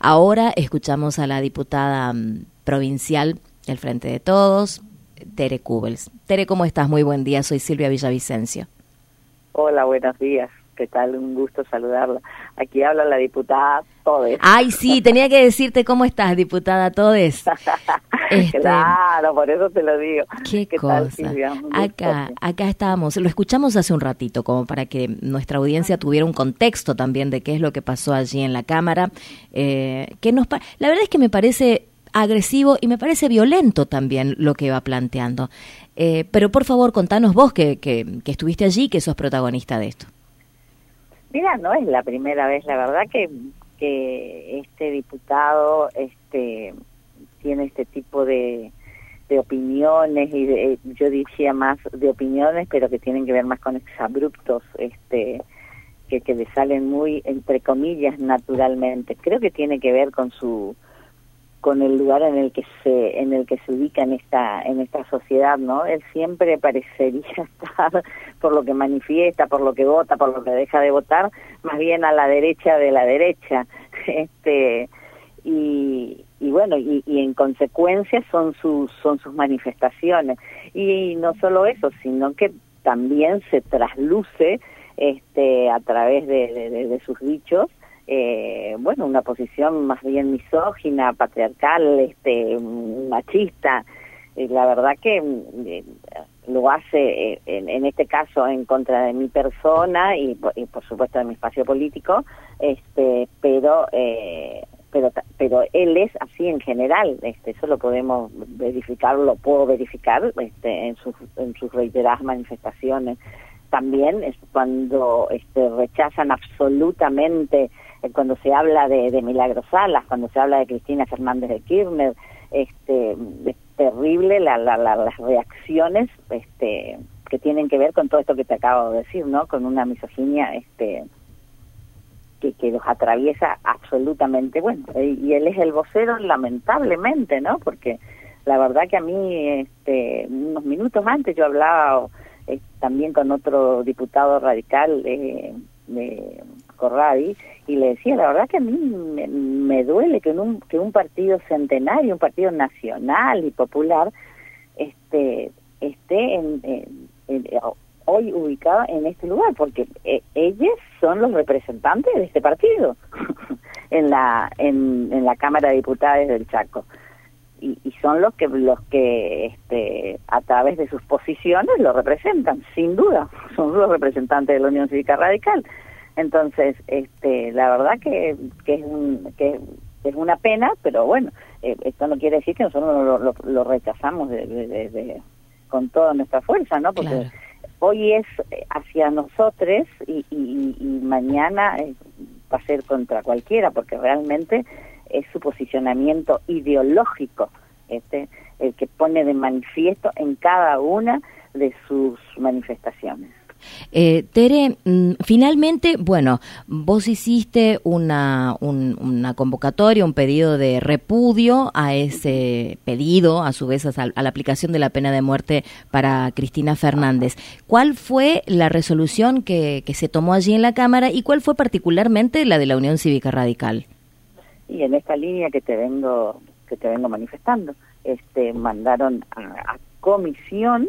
Ahora escuchamos a la diputada provincial del Frente de Todos, Tere Kubels. Tere, ¿cómo estás? Muy buen día, soy Silvia Villavicencio. Hola, buenos días. ¿Qué tal? Un gusto saludarla. Aquí habla la diputada Todes. Ay, sí, tenía que decirte cómo estás, diputada Todes. Claro, por eso te lo digo. ¿Qué cosa? Tal, Silvia? Acá estábamos, lo escuchamos hace un ratito, como para que nuestra audiencia tuviera un contexto también de qué es lo que pasó allí en la Cámara. La verdad es que me parece agresivo y me parece violento también lo que va planteando. Pero por favor, contanos vos que estuviste allí, que sos protagonista de esto. Mira, no es la primera vez, la verdad que este diputado tiene este tipo de opiniones y yo diría más de opiniones, pero que tienen que ver más con exabruptos, que le salen muy, entre comillas, naturalmente. Creo que tiene que ver con el lugar en el que se ubica en esta sociedad, ¿no? Él siempre parecería estar, por lo que manifiesta, por lo que vota, por lo que deja de votar, más bien a la derecha de la derecha. Y bueno, y en consecuencia son sus manifestaciones. Y no solo eso, sino que también se trasluce a través de sus dichos, una posición más bien misógina, patriarcal, machista. La verdad que lo hace en este caso en contra de mi persona y por supuesto de mi espacio político, pero él es así en general. Eso lo podemos verificar, lo puedo verificar en sus reiteradas manifestaciones. También es cuando rechazan absolutamente, cuando se habla de Milagros Salas, cuando se habla de Cristina Fernández de Kirchner, es terrible las reacciones que tienen que ver con todo esto que te acabo de decir, ¿no? Con una misoginia que los atraviesa absolutamente. Bueno, y él es el vocero, lamentablemente, ¿no? Porque la verdad que a mí unos minutos antes yo hablaba también con otro diputado radical de Corradi, y le decía, la verdad que a mí me duele que un partido centenario, un partido nacional y popular, esté hoy ubicado en este lugar, porque ellos son los representantes de este partido en la Cámara de Diputados del Chaco. Y son los que a través de sus posiciones lo representan, sin duda, son los representantes de la Unión Cívica Radical. Entonces, la verdad que es una pena, pero bueno, esto no quiere decir que nosotros lo rechazamos con toda nuestra fuerza, ¿no? Porque claro, hoy es hacia nosotros y mañana va a ser contra cualquiera, porque realmente es su posicionamiento ideológico el que pone de manifiesto en cada una de sus manifestaciones. Tere, finalmente, bueno, vos hiciste una convocatoria, un pedido de repudio a ese pedido, a su vez a la aplicación de la pena de muerte para Cristina Fernández. ¿Cuál fue la resolución que se tomó allí en la Cámara y cuál fue particularmente la de la Unión Cívica Radical? Y en esta línea que te vengo manifestando, mandaron a comisión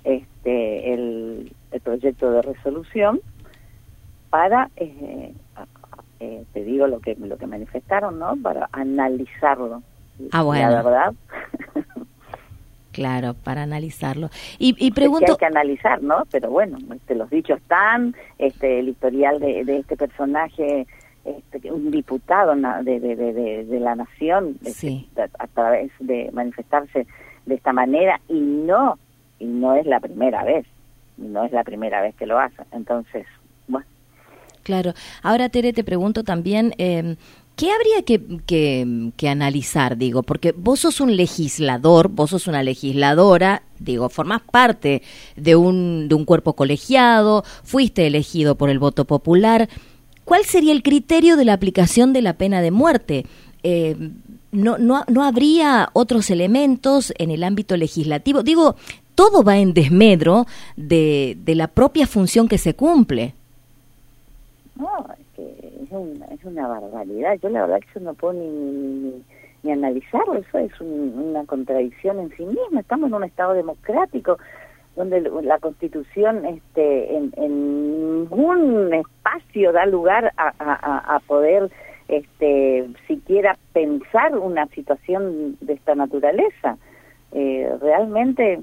el proyecto de resolución para te digo lo que manifestaron, ¿no? Para analizarlo. Bueno. La verdad. Claro, para analizarlo. Y pregunto... Es que hay que analizar, ¿no? Pero bueno, los dichos están, el historial de este personaje, un diputado de la nación, sí, a través de manifestarse de esta manera, y no es la primera vez, que lo hace. Entonces, bueno. Claro. Ahora, Tere, te pregunto también, ¿qué habría que analizar? Digo, porque vos sos un legislador, vos sos una legisladora, digo, formás parte de un cuerpo colegiado, fuiste elegido por el voto popular. ¿Cuál sería el criterio de la aplicación de la pena de muerte? ¿No habría otros elementos en el ámbito legislativo? Digo, todo va en desmedro de la propia función que se cumple. No, es que es una barbaridad. Yo la verdad que eso no puedo ni analizarlo. Eso es una contradicción en sí misma. Estamos en un Estado democrático donde la Constitución en ningún espacio da lugar a poder siquiera pensar una situación de esta naturaleza. Realmente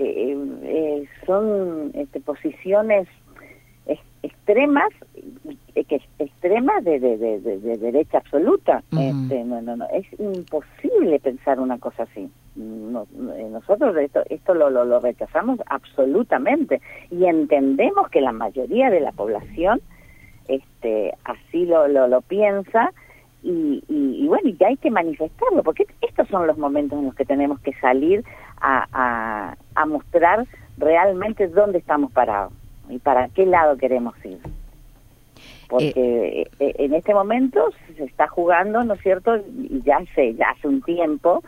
son posiciones extremas, extremas de derecha absoluta. No, es imposible pensar una cosa así. Nosotros esto lo rechazamos absolutamente y entendemos que la mayoría de la población así lo piensa y bueno, y hay que manifestarlo, porque estos son los momentos en los que tenemos que salir a mostrar realmente dónde estamos parados y para qué lado queremos ir. Porque en este momento se está jugando, ¿no es cierto? Y ya hace un tiempo,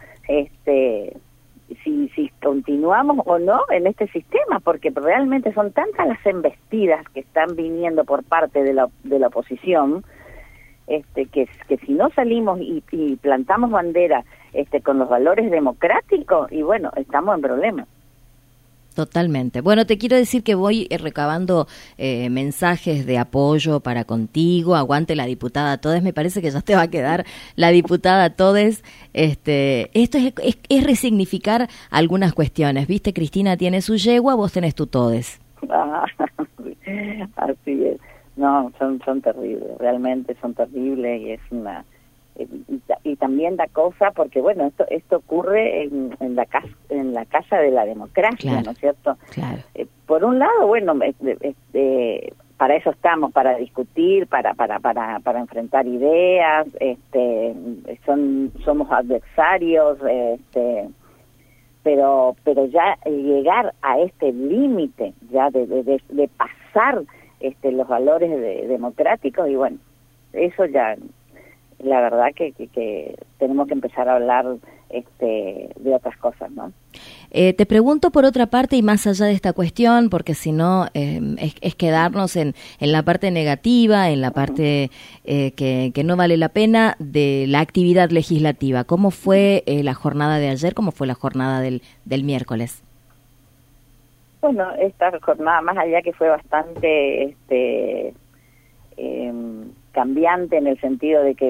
si continuamos o no en este sistema, porque realmente son tantas las embestidas que están viniendo por parte de la oposición, que si no salimos y plantamos bandera con los valores democráticos, y bueno, estamos en problemas. Totalmente. Bueno, te quiero decir que voy recabando mensajes de apoyo para contigo. Aguante la diputada Todes. Me parece que ya te va a quedar la diputada Todes. Esto es resignificar algunas cuestiones. ¿Viste? Cristina tiene su yegua, vos tenés tu Todes. Así es. No, son terribles. Realmente son terribles y es una... Y también da cosa porque bueno, esto ocurre en la casa de la democracia, claro, ¿no es cierto? Claro. Por un lado, bueno, para eso estamos, para discutir, para enfrentar ideas, somos adversarios, pero ya llegar a este límite ya de pasar los valores democráticos, y bueno, eso ya, la verdad que tenemos que empezar a hablar de otras cosas, ¿no? Te pregunto por otra parte, y más allá de esta cuestión, porque si no es quedarnos en la parte negativa, en la parte que no vale la pena, de la actividad legislativa. ¿Cómo fue la jornada de ayer? ¿Cómo fue la jornada del miércoles? Bueno, esta jornada, más allá que fue bastante cambiante en el sentido de que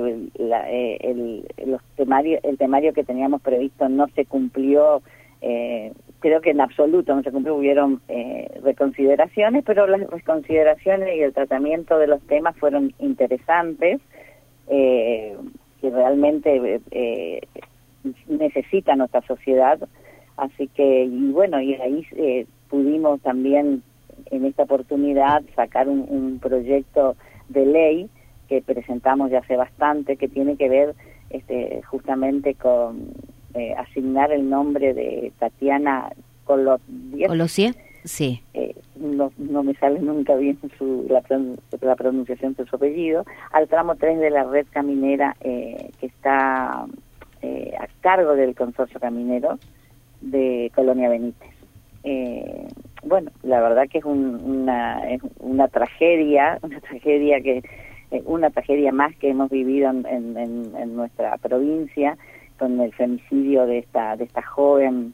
el temario que teníamos previsto no se cumplió, creo que en absoluto no se cumplió. Hubieron reconsideraciones, pero las reconsideraciones y el tratamiento de los temas fueron interesantes, que realmente necesita nuestra sociedad. Así que, y bueno, y ahí pudimos también en esta oportunidad sacar un proyecto de ley que presentamos ya hace bastante, que tiene que ver justamente con asignar el nombre de Tatiana Colosier, sí. No me sale nunca bien la pronunciación de su apellido, al tramo 3 de la red caminera que está a cargo del consorcio caminero de Colonia Benítez. Bueno, la verdad que es una tragedia más que hemos vivido en nuestra provincia, con el femicidio de esta joven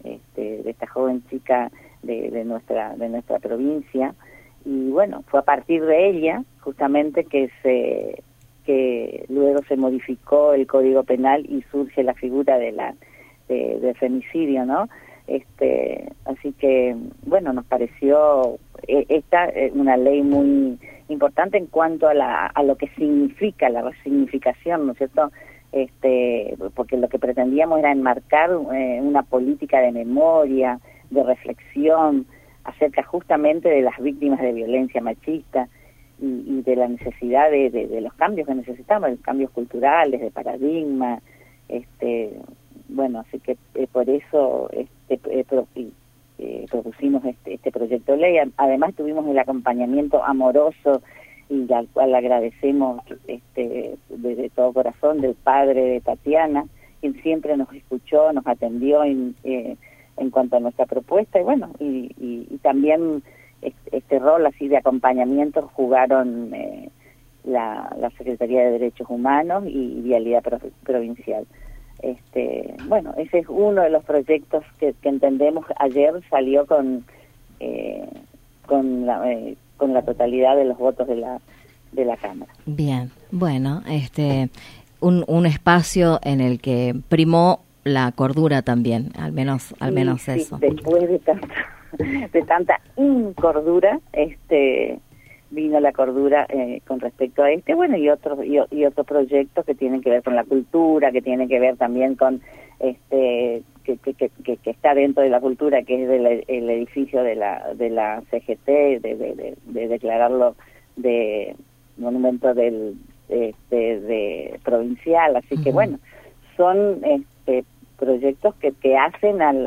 chica de nuestra provincia. Y bueno, fue a partir de ella justamente que luego se modificó el Código Penal y surge la figura del femicidio, ¿no? Así que bueno, nos pareció esta una ley muy importante en cuanto a lo que significa la resignificación, ¿no es cierto? Porque lo que pretendíamos era enmarcar una política de memoria, de reflexión acerca justamente de las víctimas de violencia machista y de la necesidad de los cambios que necesitamos, de cambios culturales, de paradigma. Bueno, así que por eso propusimos este proyecto de ley. Además tuvimos el acompañamiento amoroso y al cual agradecemos de todo corazón del padre de Tatiana, quien siempre nos escuchó, nos atendió en cuanto a nuestra propuesta, y bueno, y también este rol así de acompañamiento jugaron la Secretaría de Derechos Humanos y Vialidad Provincial. Bueno, ese es uno de los proyectos que entendemos. Ayer salió con la totalidad de los votos de la Cámara. Bien, bueno, un espacio en el que primó la cordura también, al menos sí, eso. Después de tanta incordura, vino la cordura con respecto a bueno, y otros proyectos que tienen que ver con la cultura, que tienen que ver también con que está dentro de la cultura, que es el edificio de la CGT, de declararlo de monumento de provincial. Así que bueno, son proyectos que hacen a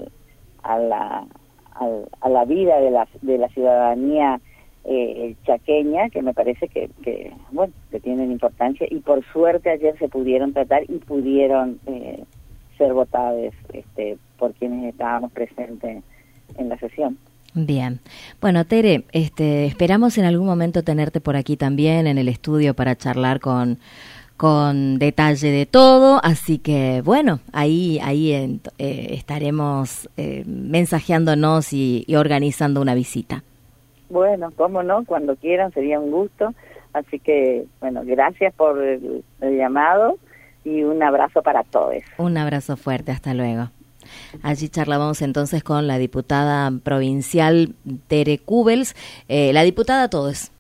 la vida de la ciudadanía chaqueña, que me parece que tienen importancia, y por suerte ayer se pudieron tratar y pudieron ser votados por quienes estábamos presentes en la sesión. Bien. Bueno, Tere, esperamos en algún momento tenerte por aquí también en el estudio para charlar con detalle de todo, así que bueno, ahí estaremos mensajeándonos y organizando una visita. Bueno, cómo no, cuando quieran, sería un gusto. Así que, bueno, gracias por el llamado y un abrazo para todos. Un abrazo fuerte, hasta luego. Allí charlábamos entonces con la diputada provincial Tere Kubels, la diputada Todes.